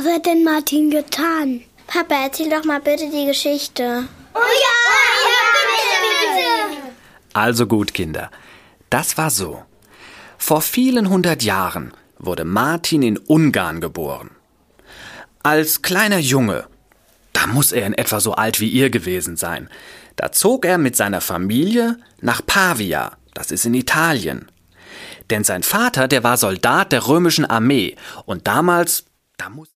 Was hat denn Martin getan? Papa, erzähl doch mal bitte die Geschichte. Oh ja, bitte. Also gut, Kinder. Das war so. Vor vielen 100 Jahren wurde Martin in Ungarn geboren. Als kleiner Junge, da muss er in etwa so alt wie ihr gewesen sein, da zog er mit seiner Familie nach Pavia, das ist in Italien. Denn sein Vater, der war Soldat der römischen Armee und damals, da musste